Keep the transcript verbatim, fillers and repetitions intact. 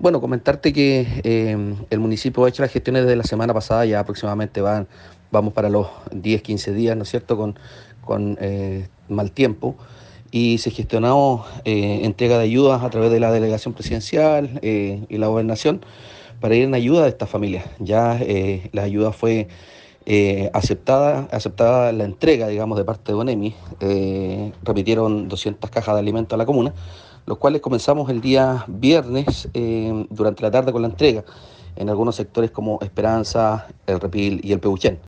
Bueno, comentarte que eh, el municipio ha hecho las gestiones desde la semana pasada, ya aproximadamente van, vamos para los diez, quince días, ¿no es cierto?, con, con eh, mal tiempo, y se gestionó eh, entrega de ayudas a través de la delegación presidencial eh, y la gobernación para ir en ayuda de estas familias. Ya eh, la ayuda fue eh, aceptada, aceptada la entrega, digamos, de parte de ONEMI. Eh, remitieron doscientas cajas de alimentos a la comuna, los cuales comenzamos el día viernes eh, durante la tarde con la entrega en algunos sectores como Esperanza, El Repil y El Peuchén.